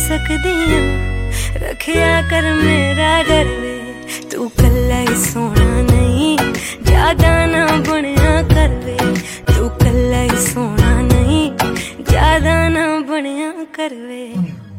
सकदी हां, रखिया कर मेरा डर वे। तू कल्ला ही सोना नहीं, ज्यादा ना बनया कर वे। तू कल्ला ही सोना नहीं, ज्यादा ना बनया कर वे।